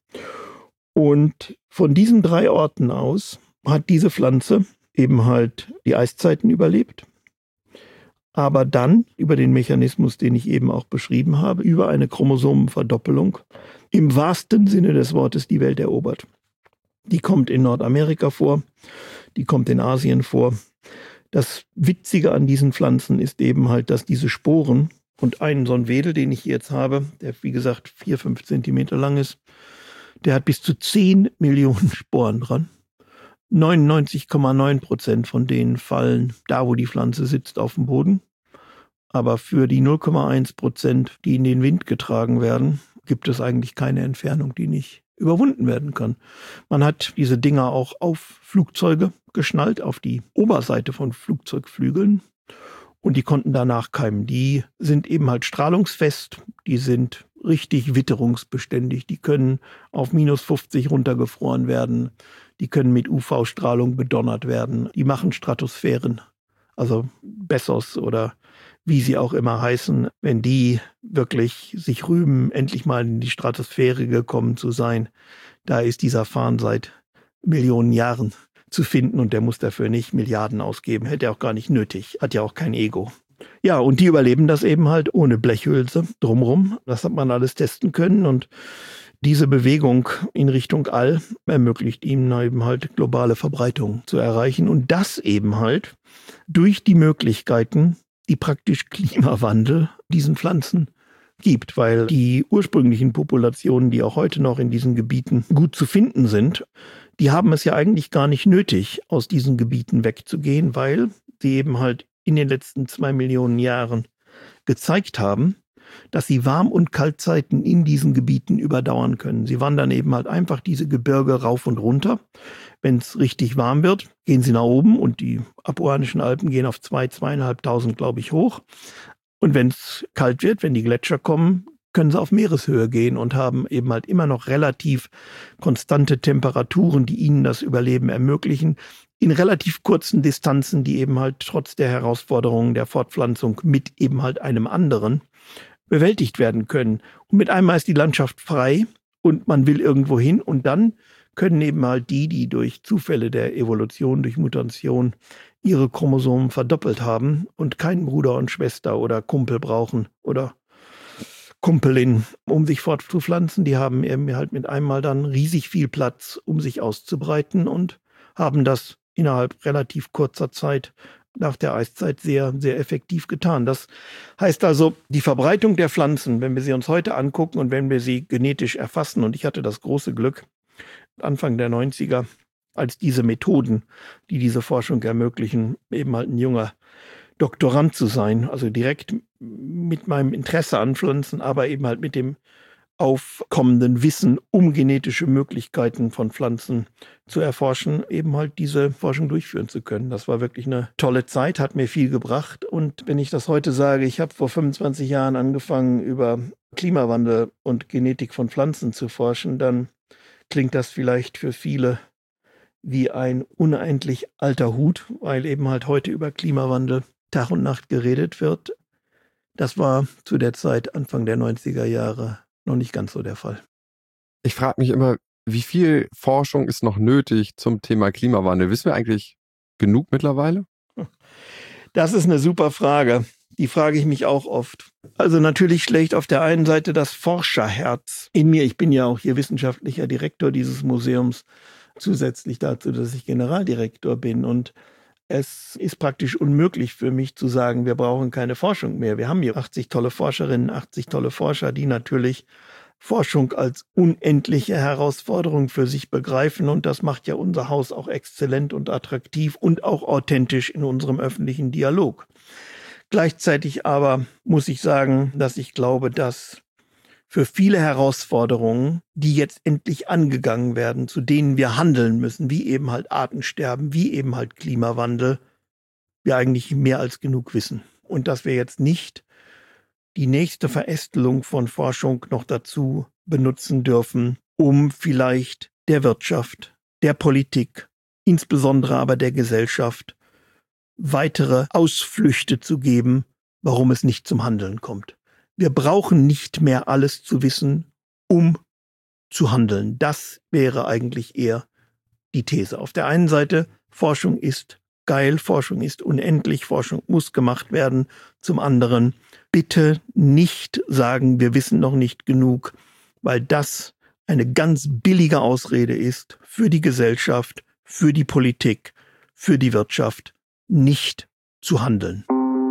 Und von diesen drei Orten aus hat diese Pflanze eben halt die Eiszeiten überlebt, aber dann über den Mechanismus, den ich eben auch beschrieben habe, über eine Chromosomenverdoppelung im wahrsten Sinne des Wortes die Welt erobert. Die kommt in Nordamerika vor, die kommt in Asien vor. Das Witzige an diesen Pflanzen ist eben halt, dass diese Sporen und einen so einen Wedel, den ich hier jetzt habe, der wie gesagt vier, fünf Zentimeter lang ist, der hat bis zu zehn Millionen Sporen dran. neunundneunzig Komma neun Prozent von denen fallen da, wo die Pflanze sitzt, auf dem Boden. Aber für die null Komma eins Prozent, die in den Wind getragen werden, gibt es eigentlich keine Entfernung, die nicht überwunden werden kann. Man hat diese Dinger auch auf Flugzeuge geschnallt, auf die Oberseite von Flugzeugflügeln und die konnten danach keimen. Die sind eben halt strahlungsfest, die sind richtig witterungsbeständig, die können auf minus fünfzig runtergefroren werden, die können mit U V-Strahlung bedonnert werden, die machen Stratosphären, also Bessos oder wie sie auch immer heißen, wenn die wirklich sich rühmen, endlich mal in die Stratosphäre gekommen zu sein, da ist dieser Farn seit Millionen Jahren zu finden und der muss dafür nicht Milliarden ausgeben, hätte er auch gar nicht nötig, hat ja auch kein Ego. Ja, und die überleben das eben halt ohne Blechhülse drumrum, das hat man alles testen können und diese Bewegung in Richtung All ermöglicht ihnen eben halt globale Verbreitung zu erreichen und das eben halt durch die Möglichkeiten, die praktisch Klimawandel diesen Pflanzen gibt, weil die ursprünglichen Populationen, die auch heute noch in diesen Gebieten gut zu finden sind, die haben es ja eigentlich gar nicht nötig, aus diesen Gebieten wegzugehen, weil sie eben halt in den letzten zwei Millionen Jahren gezeigt haben, dass sie Warm- und Kaltzeiten in diesen Gebieten überdauern können. Sie wandern eben halt einfach diese Gebirge rauf und runter. Wenn es richtig warm wird, gehen sie nach oben und die Apuanischen Alpen gehen auf zwei, zweieinhalbtausend, glaube ich, hoch. Und wenn es kalt wird, wenn die Gletscher kommen, können sie auf Meereshöhe gehen und haben eben halt immer noch relativ konstante Temperaturen, die ihnen das Überleben ermöglichen, in relativ kurzen Distanzen, die eben halt trotz der Herausforderungen der Fortpflanzung mit eben halt einem anderen bewältigt werden können. Und mit einmal ist die Landschaft frei und man will irgendwo hin und dann können eben halt die, die durch Zufälle der Evolution, durch Mutation ihre Chromosomen verdoppelt haben und keinen Bruder und Schwester oder Kumpel brauchen oder Kumpelin, um sich fortzupflanzen, die haben eben halt mit einmal dann riesig viel Platz, um sich auszubreiten und haben das innerhalb relativ kurzer Zeit nach der Eiszeit sehr, sehr effektiv getan. Das heißt also, die Verbreitung der Pflanzen, wenn wir sie uns heute angucken und wenn wir sie genetisch erfassen, und ich hatte das große Glück, Anfang der neunziger, als diese Methoden, die diese Forschung ermöglichen, eben halt ein junger Doktorand zu sein, also direkt mit meinem Interesse an Pflanzen, aber eben halt mit dem aufkommenden Wissen um genetische Möglichkeiten von Pflanzen zu erforschen, eben halt diese Forschung durchführen zu können. Das war wirklich eine tolle Zeit, hat mir viel gebracht. Und wenn ich das heute sage, ich habe vor fünfundzwanzig Jahren angefangen, über Klimawandel und Genetik von Pflanzen zu forschen, dann klingt das vielleicht für viele wie ein unendlich alter Hut, weil eben halt heute über Klimawandel Tag und Nacht geredet wird. Das war zu der Zeit, Anfang der neunziger Jahre, noch nicht ganz so der Fall. Ich frage mich immer, wie viel Forschung ist noch nötig zum Thema Klimawandel? Wissen wir eigentlich genug mittlerweile? Das ist eine super Frage. Die frage ich mich auch oft. Also natürlich schlägt auf der einen Seite das Forscherherz in mir. Ich bin ja auch hier wissenschaftlicher Direktor dieses Museums, zusätzlich dazu, dass ich Generaldirektor bin. Und es ist praktisch unmöglich für mich zu sagen, wir brauchen keine Forschung mehr. Wir haben hier achtzig tolle Forscherinnen, achtzig tolle Forscher, die natürlich Forschung als unendliche Herausforderung für sich begreifen. Und das macht ja unser Haus auch exzellent und attraktiv und auch authentisch in unserem öffentlichen Dialog. Gleichzeitig aber muss ich sagen, dass ich glaube, dass für viele Herausforderungen, die jetzt endlich angegangen werden, zu denen wir handeln müssen, wie eben halt Artensterben, wie eben halt Klimawandel, wir eigentlich mehr als genug wissen. Und dass wir jetzt nicht die nächste Verästelung von Forschung noch dazu benutzen dürfen, um vielleicht der Wirtschaft, der Politik, insbesondere aber der Gesellschaft, weitere Ausflüchte zu geben, warum es nicht zum Handeln kommt. Wir brauchen nicht mehr alles zu wissen, um zu handeln. Das wäre eigentlich eher die These. Auf der einen Seite, Forschung ist geil, Forschung ist unendlich, Forschung muss gemacht werden. Zum anderen, bitte nicht sagen, wir wissen noch nicht genug, weil das eine ganz billige Ausrede ist für die Gesellschaft, für die Politik, für die Wirtschaft, nicht zu handeln.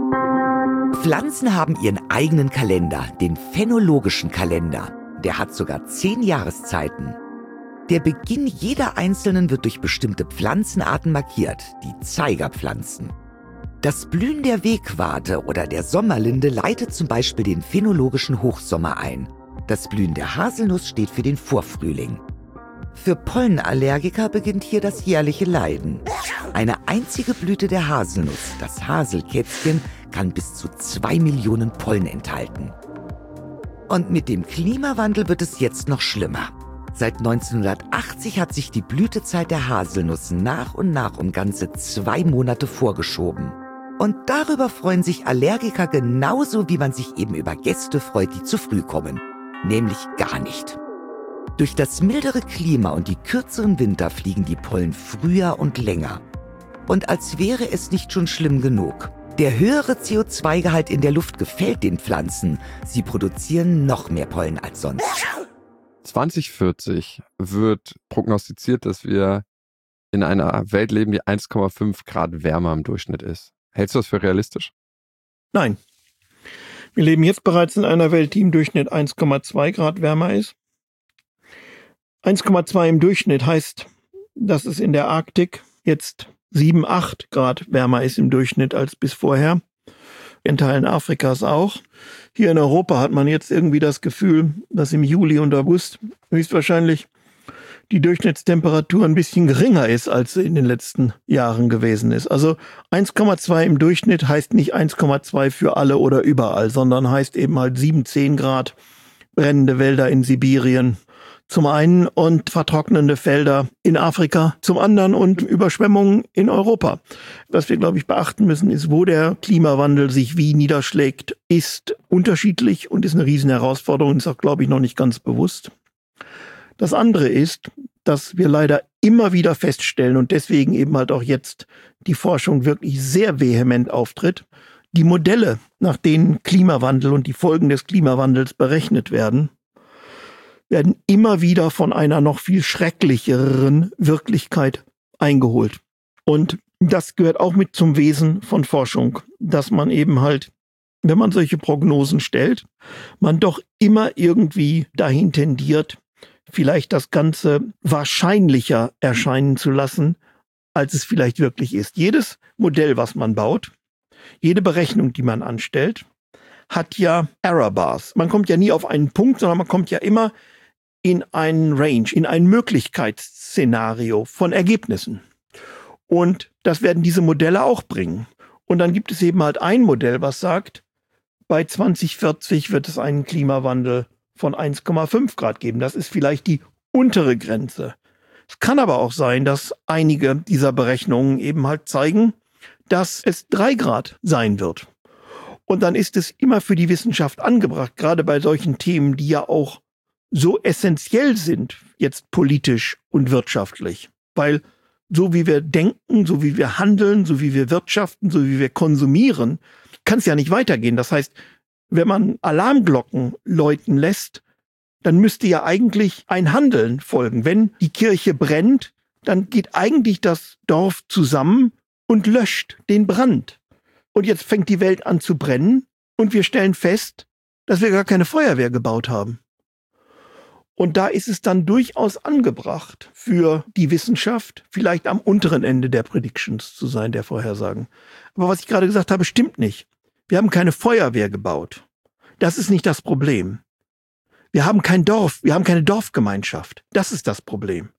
Pflanzen haben ihren eigenen Kalender, den phänologischen Kalender. Der hat sogar zehn Jahreszeiten. Der Beginn jeder einzelnen wird durch bestimmte Pflanzenarten markiert, die Zeigerpflanzen. Das Blühen der Wegwarte oder der Sommerlinde leitet zum Beispiel den phänologischen Hochsommer ein. Das Blühen der Haselnuss steht für den Vorfrühling. Für Pollenallergiker beginnt hier das jährliche Leiden. Eine einzige Blüte der Haselnuss, das Haselkätzchen, kann bis zu zwei Millionen Pollen enthalten. Und mit dem Klimawandel wird es jetzt noch schlimmer. Seit neunzehnhundertachtzig hat sich die Blütezeit der Haselnuss nach und nach um ganze zwei Monate vorgeschoben. Und darüber freuen sich Allergiker genauso, wie man sich eben über Gäste freut, die zu früh kommen. Nämlich gar nicht. Durch das mildere Klima und die kürzeren Winter fliegen die Pollen früher und länger. Und als wäre es nicht schon schlimm genug. Der höhere C O zwei Gehalt in der Luft gefällt den Pflanzen. Sie produzieren noch mehr Pollen als sonst. zwanzig vierzig wird prognostiziert, dass wir in einer Welt leben, die eins Komma fünf Grad wärmer im Durchschnitt ist. Hältst du das für realistisch? Nein. Wir leben jetzt bereits in einer Welt, die im Durchschnitt eins Komma zwei Grad wärmer ist. eins Komma zwei im Durchschnitt heißt, dass es in der Arktik jetzt sieben, acht Grad wärmer ist im Durchschnitt als bis vorher. In Teilen Afrikas auch. Hier in Europa hat man jetzt irgendwie das Gefühl, dass im Juli und August höchstwahrscheinlich die Durchschnittstemperatur ein bisschen geringer ist, als sie in den letzten Jahren gewesen ist. Also eins Komma zwei im Durchschnitt heißt nicht eins Komma zwei für alle oder überall, sondern heißt eben halt sieben, zehn Grad, brennende Wälder in Sibirien zum einen und vertrocknende Felder in Afrika zum anderen und Überschwemmungen in Europa. Was wir, glaube ich, beachten müssen, ist, wo der Klimawandel sich wie niederschlägt, ist unterschiedlich und ist eine riesen Herausforderung, ist auch, glaube ich, noch nicht ganz bewusst. Das andere ist, dass wir leider immer wieder feststellen und deswegen eben halt auch jetzt die Forschung wirklich sehr vehement auftritt, die Modelle, nach denen Klimawandel und die Folgen des Klimawandels berechnet werden, werden immer wieder von einer noch viel schrecklicheren Wirklichkeit eingeholt. Und das gehört auch mit zum Wesen von Forschung, dass man eben halt, wenn man solche Prognosen stellt, man doch immer irgendwie dahin tendiert, vielleicht das Ganze wahrscheinlicher erscheinen zu lassen, als es vielleicht wirklich ist. Jedes Modell, was man baut, jede Berechnung, die man anstellt, hat ja Error Bars. Man kommt ja nie auf einen Punkt, sondern man kommt ja immer in einen Range, in ein Möglichkeitsszenario von Ergebnissen. Und das werden diese Modelle auch bringen. Und dann gibt es eben halt ein Modell, was sagt, bei zwanzig vierzig wird es einen Klimawandel von eins Komma fünf Grad geben. Das ist vielleicht die untere Grenze. Es kann aber auch sein, dass einige dieser Berechnungen eben halt zeigen, dass es drei Grad sein wird. Und dann ist es immer für die Wissenschaft angebracht, gerade bei solchen Themen, die ja auch so essentiell sind, jetzt politisch und wirtschaftlich. Weil so wie wir denken, so wie wir handeln, so wie wir wirtschaften, so wie wir konsumieren, kann es ja nicht weitergehen. Das heißt, wenn man Alarmglocken läuten lässt, dann müsste ja eigentlich ein Handeln folgen. Wenn die Kirche brennt, dann geht eigentlich das Dorf zusammen und löscht den Brand. Und jetzt fängt die Welt an zu brennen und wir stellen fest, dass wir gar keine Feuerwehr gebaut haben. Und da ist es dann durchaus angebracht für die Wissenschaft, vielleicht am unteren Ende der Predictions zu sein, der Vorhersagen. Aber was ich gerade gesagt habe, stimmt nicht. Wir haben keine Feuerwehr gebaut. Das ist nicht das Problem. Wir haben kein Dorf, wir haben keine Dorfgemeinschaft. Das ist das Problem.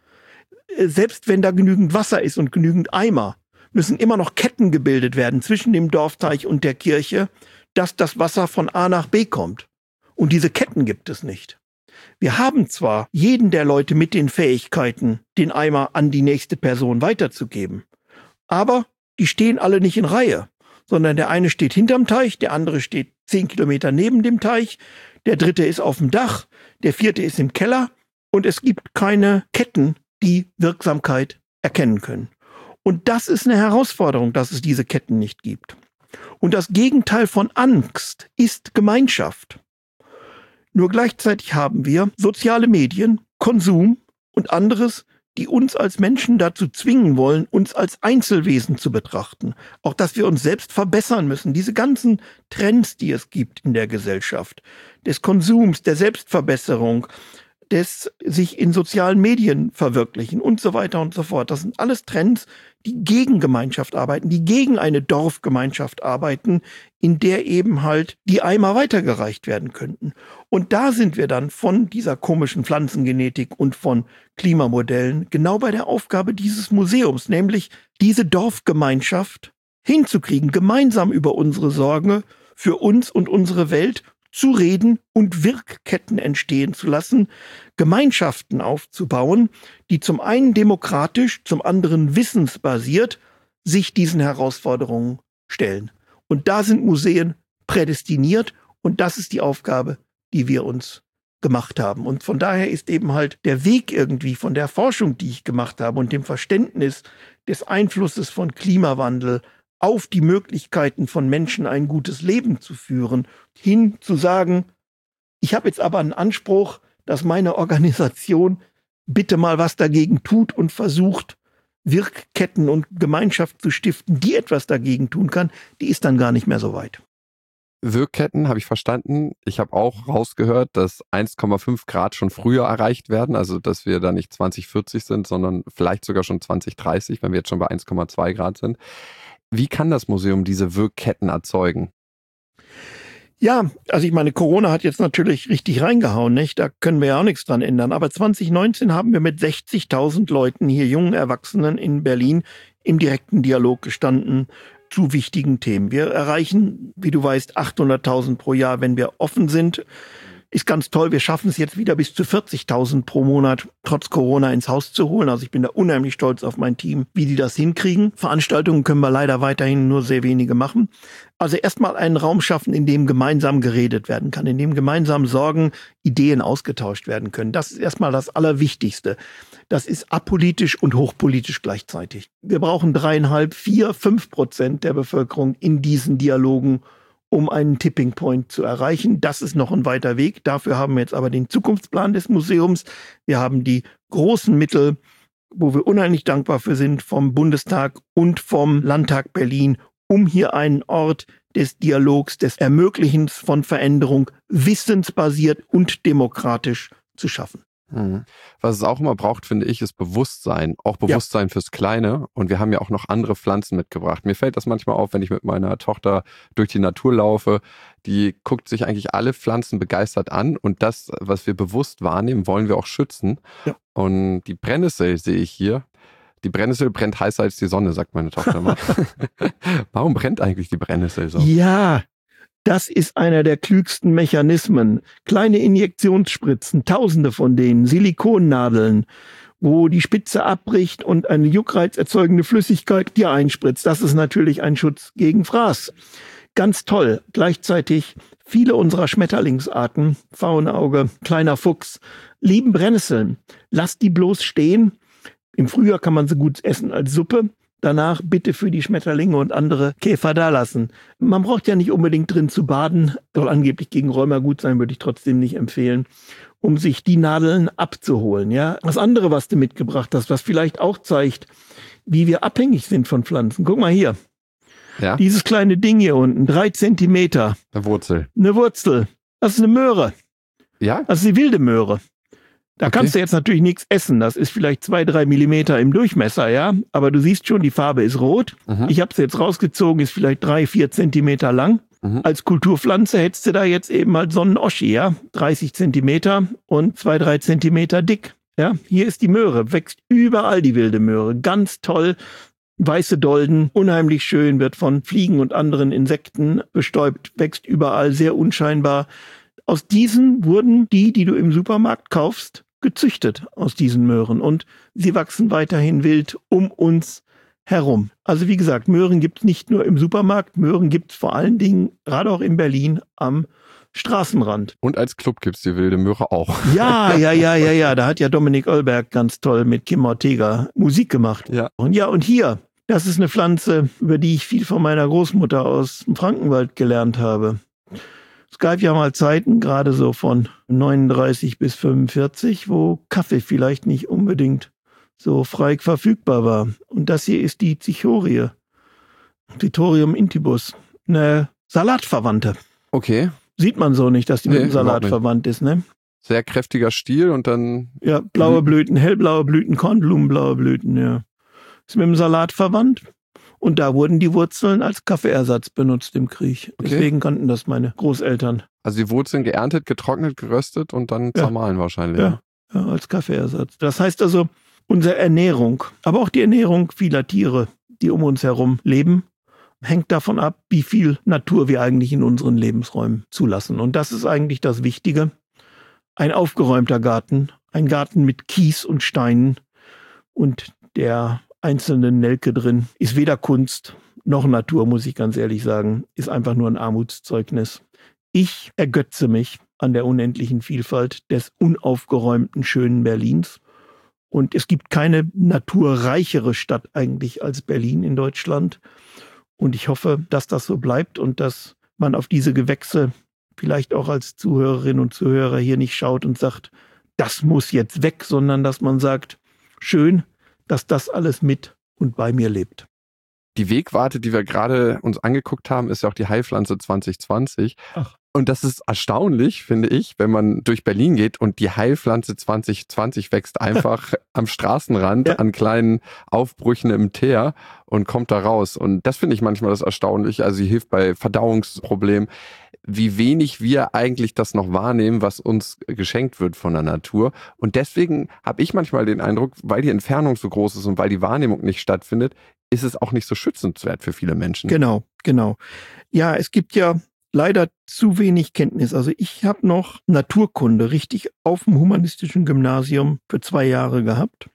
Selbst wenn da genügend Wasser ist und genügend Eimer, müssen immer noch Ketten gebildet werden zwischen dem Dorfteich und der Kirche, dass das Wasser von A nach B kommt. Und diese Ketten gibt es nicht. Wir haben zwar jeden der Leute mit den Fähigkeiten, den Eimer an die nächste Person weiterzugeben, aber die stehen alle nicht in Reihe, sondern der eine steht hinterm Teich, der andere steht zehn Kilometer neben dem Teich, der dritte ist auf dem Dach, der vierte ist im Keller und es gibt keine Ketten, die Wirksamkeit erkennen können. Und das ist eine Herausforderung, dass es diese Ketten nicht gibt. Und das Gegenteil von Angst ist Gemeinschaft. Nur gleichzeitig haben wir soziale Medien, Konsum und anderes, die uns als Menschen dazu zwingen wollen, uns als Einzelwesen zu betrachten. Auch, dass wir uns selbst verbessern müssen. Diese ganzen Trends, die es gibt in der Gesellschaft, des Konsums, der Selbstverbesserung, des sich in sozialen Medien verwirklichen und so weiter und so fort. Das sind alles Trends, die gegen Gemeinschaft arbeiten, die gegen eine Dorfgemeinschaft arbeiten, in der eben halt die Eimer weitergereicht werden könnten. Und da sind wir dann von dieser komischen Pflanzengenetik und von Klimamodellen genau bei der Aufgabe dieses Museums, nämlich diese Dorfgemeinschaft hinzukriegen, gemeinsam über unsere Sorge für uns und unsere Welt zu reden und Wirkketten entstehen zu lassen, Gemeinschaften aufzubauen, die zum einen demokratisch, zum anderen wissensbasiert sich diesen Herausforderungen stellen. Und da sind Museen prädestiniert und das ist die Aufgabe, die wir uns gemacht haben. Und von daher ist eben halt der Weg irgendwie von der Forschung, die ich gemacht habe und dem Verständnis des Einflusses von Klimawandel auf die Möglichkeiten von Menschen ein gutes Leben zu führen, hin zu sagen, ich habe jetzt aber einen Anspruch, dass meine Organisation bitte mal was dagegen tut und versucht, Wirkketten und Gemeinschaft zu stiften, die etwas dagegen tun kann, die ist dann gar nicht mehr so weit. Wirkketten habe ich verstanden. Ich habe auch rausgehört, dass eins Komma fünf Grad schon früher erreicht werden, also dass wir da nicht zwanzig vierzig sind, sondern vielleicht sogar schon zwanzig dreißig, wenn wir jetzt schon bei eins Komma zwei Grad sind. Wie kann das Museum diese Wirkketten erzeugen? Ja, also ich meine, Corona hat jetzt natürlich richtig reingehauen, nicht? Da können wir ja auch nichts dran ändern. Aber zwanzig neunzehn haben wir mit sechzigtausend Leuten hier, jungen Erwachsenen in Berlin, im direkten Dialog gestanden zu wichtigen Themen. Wir erreichen, wie du weißt, achthunderttausend pro Jahr, wenn wir offen sind. Ist ganz toll. Wir schaffen es jetzt wieder bis zu vierzigtausend pro Monat trotz Corona ins Haus zu holen. Also ich bin da unheimlich stolz auf mein Team, wie die das hinkriegen. Veranstaltungen können wir leider weiterhin nur sehr wenige machen. Also erstmal einen Raum schaffen, in dem gemeinsam geredet werden kann, in dem gemeinsam Sorgen, Ideen ausgetauscht werden können. Das ist erstmal das Allerwichtigste. Das ist apolitisch und hochpolitisch gleichzeitig. Wir brauchen dreieinhalb, vier, fünf Prozent der Bevölkerung in diesen Dialogen, um einen Tipping Point zu erreichen. Das ist noch ein weiter Weg. Dafür haben wir jetzt aber den Zukunftsplan des Museums. Wir haben die großen Mittel, wo wir unheimlich dankbar für sind, vom Bundestag und vom Landtag Berlin, um hier einen Ort des Dialogs, des Ermöglichens von Veränderung, wissensbasiert und demokratisch zu schaffen. Was es auch immer braucht, finde ich, ist Bewusstsein. Auch Bewusstsein ja. fürs Kleine. Und wir haben ja auch noch andere Pflanzen mitgebracht. Mir fällt das manchmal auf, wenn ich mit meiner Tochter durch die Natur laufe. Die guckt sich eigentlich alle Pflanzen begeistert an. Und das, was wir bewusst wahrnehmen, wollen wir auch schützen. Ja. Und die Brennnessel sehe ich hier. Die Brennnessel brennt heißer als die Sonne, sagt meine Tochter immer. Warum brennt eigentlich die Brennnessel so? Ja, das ist einer der klügsten Mechanismen. Kleine Injektionsspritzen, tausende von denen, Silikonnadeln, wo die Spitze abbricht und eine Juckreiz erzeugende Flüssigkeit dir einspritzt. Das ist natürlich ein Schutz gegen Fraß. Ganz toll. Gleichzeitig viele unserer Schmetterlingsarten, Faunauge, kleiner Fuchs, lieben Brennnesseln. Lass die bloß stehen. Im Frühjahr kann man sie gut essen als Suppe. Danach bitte für die Schmetterlinge und andere Käfer da lassen. Man braucht ja nicht unbedingt drin zu baden. Soll angeblich gegen Rheuma gut sein, würde ich trotzdem nicht empfehlen, um sich die Nadeln abzuholen. Ja, das andere, was du mitgebracht hast, was vielleicht auch zeigt, wie wir abhängig sind von Pflanzen. Guck mal hier. Ja? Dieses kleine Ding hier unten, drei Zentimeter. Eine Wurzel. Eine Wurzel. Das ist eine Möhre. Ja? Das ist die wilde Möhre. Da okay. kannst du jetzt natürlich nichts essen. Das ist vielleicht zwei, drei Millimeter im Durchmesser, ja. Aber du siehst schon, die Farbe ist rot. Mhm. Ich habe es jetzt rausgezogen, ist vielleicht drei, vier Zentimeter lang. Mhm. Als Kulturpflanze hättest du da jetzt eben mal Sonnenoschi, ja. dreißig Zentimeter und zwei, drei Zentimeter dick. Ja, hier ist die Möhre. Wächst überall die wilde Möhre. Ganz toll. Weiße Dolden, unheimlich schön, wird von Fliegen und anderen Insekten bestäubt, wächst überall, sehr unscheinbar. Aus diesen wurden die, die du im Supermarkt kaufst, gezüchtet aus diesen Möhren. Und sie wachsen weiterhin wild um uns herum. Also wie gesagt, Möhren gibt es nicht nur im Supermarkt, Möhren gibt es vor allen Dingen, gerade auch in Berlin, am Straßenrand. Und als Club gibt es die wilde Möhre auch. Ja, ja, ja, ja, ja. Da hat ja Dominik Ollberg ganz toll mit Kim Ortega Musik gemacht. Ja. Und ja, und hier, das ist eine Pflanze, über die ich viel von meiner Großmutter aus dem Frankenwald gelernt habe. Es gab ja mal Zeiten, gerade so von neununddreißig bis fünfundvierzig, wo Kaffee vielleicht nicht unbedingt so frei verfügbar war. Und das hier ist die Cichorie, Cichorium intybus, eine Salatverwandte. Okay. Sieht man so nicht, dass die nee, mit dem Salat verwandt ist, ne? Sehr kräftiger Stiel und dann... Ja, blaue Blüten, hellblaue Blüten, Kornblumenblaue Blüten, ja. Ist mit dem Salat verwandt. Und da wurden die Wurzeln als Kaffeeersatz benutzt im Krieg. Okay. Deswegen kannten das meine Großeltern. Also die Wurzeln geerntet, getrocknet, geröstet und dann ja. zermahlen wahrscheinlich. Ja. ja, als Kaffeeersatz. Das heißt also, unsere Ernährung, aber auch die Ernährung vieler Tiere, die um uns herum leben, hängt davon ab, wie viel Natur wir eigentlich in unseren Lebensräumen zulassen. Und das ist eigentlich das Wichtige. Ein aufgeräumter Garten, ein Garten mit Kies und Steinen und der einzelnen Nelke drin, ist weder Kunst noch Natur, muss ich ganz ehrlich sagen, ist einfach nur ein Armutszeugnis. Ich ergötze mich an der unendlichen Vielfalt des unaufgeräumten, schönen Berlins. Und es gibt keine naturreichere Stadt eigentlich als Berlin in Deutschland. Und ich hoffe, dass das so bleibt und dass man auf diese Gewächse vielleicht auch als Zuhörerinnen und Zuhörer hier nicht schaut und sagt, das muss jetzt weg, sondern dass man sagt, schön, dass das alles mit und bei mir lebt. die Wegwarte, die wir gerade uns angeguckt haben, ist ja auch die Heilpflanze zwanzig zwanzig. Ach. Und das ist erstaunlich, finde ich, wenn man durch Berlin geht und die Heilpflanze zwanzig zwanzig wächst einfach am Straßenrand ja. an kleinen Aufbrüchen im Teer und kommt da raus. Und das finde ich manchmal das Erstaunliche. Also sie hilft bei Verdauungsproblemen, wie wenig wir eigentlich das noch wahrnehmen, was uns geschenkt wird von der Natur. Und deswegen habe ich manchmal den Eindruck, weil die Entfernung so groß ist und weil die Wahrnehmung nicht stattfindet, ist es auch nicht so schützenswert für viele Menschen. Genau, genau. Ja, es gibt ja leider zu wenig Kenntnis. Also ich habe noch Naturkunde richtig auf dem humanistischen Gymnasium für zwei Jahre gehabt.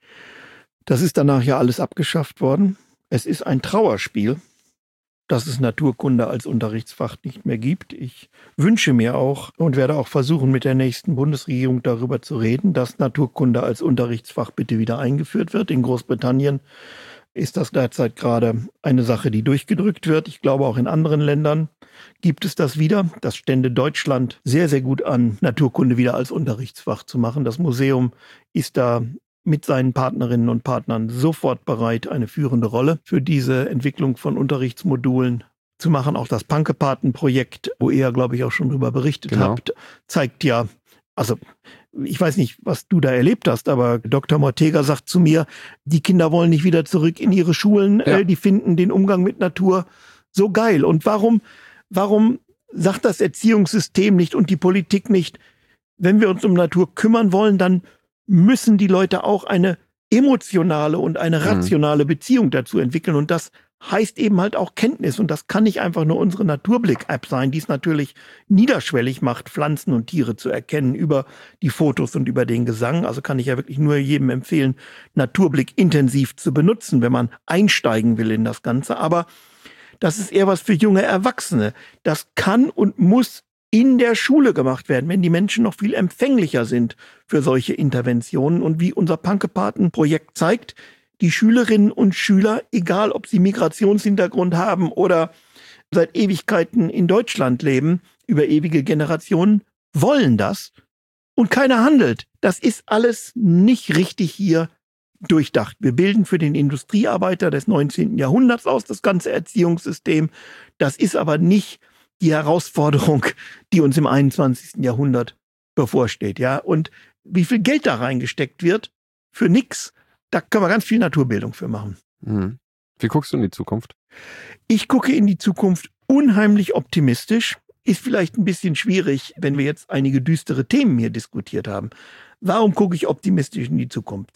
Das ist danach ja alles abgeschafft worden. Es ist ein Trauerspiel, dass es Naturkunde als Unterrichtsfach nicht mehr gibt. Ich wünsche mir auch und werde auch versuchen, mit der nächsten Bundesregierung darüber zu reden, dass Naturkunde als Unterrichtsfach bitte wieder eingeführt wird. In Großbritannien ist das derzeit gerade eine Sache, die durchgedrückt wird. Ich glaube, auch in anderen Ländern gibt es das wieder. Das stände Deutschland sehr, sehr gut an, Naturkunde wieder als Unterrichtsfach zu machen. Das Museum ist da mit seinen Partnerinnen und Partnern sofort bereit, eine führende Rolle für diese Entwicklung von Unterrichtsmodulen zu machen. Auch das Pankepaten-Projekt, wo ihr, glaube ich, auch schon drüber berichtet genau. habt, zeigt ja, also ich weiß nicht, was du da erlebt hast, aber Doktor Mortega sagt zu mir, die Kinder wollen nicht wieder zurück in ihre Schulen, ja. äh, die finden den Umgang mit Natur so geil. Und warum, warum sagt das Erziehungssystem nicht und die Politik nicht, wenn wir uns um Natur kümmern wollen, dann müssen die Leute auch eine emotionale und eine rationale Beziehung dazu entwickeln. Und das heißt eben halt auch Kenntnis. Und das kann nicht einfach nur unsere Naturblick-App sein, die es natürlich niederschwellig macht, Pflanzen und Tiere zu erkennen über die Fotos und über den Gesang. Also kann ich ja wirklich nur jedem empfehlen, Naturblick intensiv zu benutzen, wenn man einsteigen will in das Ganze. Aber das ist eher was für junge Erwachsene. Das kann und muss in der Schule gemacht werden, wenn die Menschen noch viel empfänglicher sind für solche Interventionen. Und wie unser Pankepaten-Projekt zeigt, die Schülerinnen und Schüler, egal ob sie Migrationshintergrund haben oder seit Ewigkeiten in Deutschland leben, über ewige Generationen, wollen das und keiner handelt. Das ist alles nicht richtig hier durchdacht. Wir bilden für den Industriearbeiter des neunzehnten Jahrhunderts aus, das ganze Erziehungssystem. Das ist aber nicht die Herausforderung, die uns im einundzwanzigsten Jahrhundert bevorsteht. Ja? Und wie viel Geld da reingesteckt wird, für nix, da können wir ganz viel Naturbildung für machen. Mhm. Wie guckst du in die Zukunft? Ich gucke in die Zukunft unheimlich optimistisch. Ist vielleicht ein bisschen schwierig, wenn wir jetzt einige düstere Themen hier diskutiert haben. Warum gucke ich optimistisch in die Zukunft?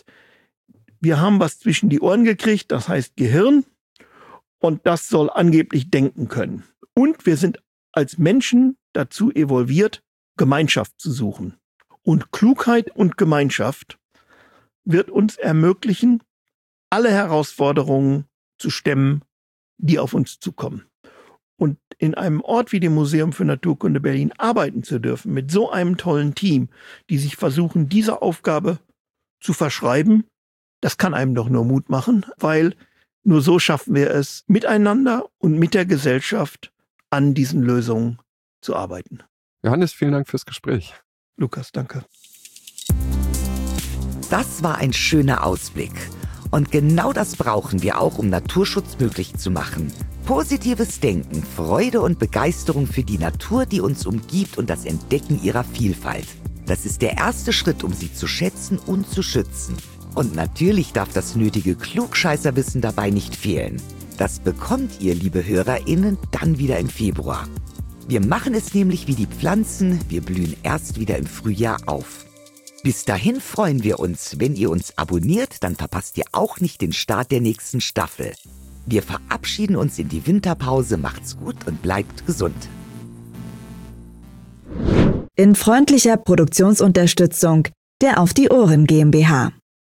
Wir haben was zwischen die Ohren gekriegt, das heißt Gehirn. Und das soll angeblich denken können. Und wir sind als Menschen dazu evolviert, Gemeinschaft zu suchen. Und Klugheit und Gemeinschaft wird uns ermöglichen, alle Herausforderungen zu stemmen, die auf uns zukommen. Und in einem Ort wie dem Museum für Naturkunde Berlin arbeiten zu dürfen, mit so einem tollen Team, die sich versuchen, diese Aufgabe zu verschreiben, das kann einem doch nur Mut machen, weil nur so schaffen wir es, miteinander und mit der Gesellschaft an diesen Lösungen zu arbeiten. Johannes, vielen Dank fürs Gespräch. Lukas, danke. Das war ein schöner Ausblick. Und genau das brauchen wir auch, um Naturschutz möglich zu machen. Positives Denken, Freude und Begeisterung für die Natur, die uns umgibt und das Entdecken ihrer Vielfalt. Das ist der erste Schritt, um sie zu schätzen und zu schützen. Und natürlich darf das nötige Klugscheißerwissen dabei nicht fehlen. Das bekommt ihr, liebe HörerInnen, dann wieder im Februar. Wir machen es nämlich wie die Pflanzen, wir blühen erst wieder im Frühjahr auf. Bis dahin freuen wir uns, wenn ihr uns abonniert, dann verpasst ihr auch nicht den Start der nächsten Staffel. Wir verabschieden uns in die Winterpause, macht's gut und bleibt gesund. In freundlicher Produktionsunterstützung der Auf die Ohren GmbH.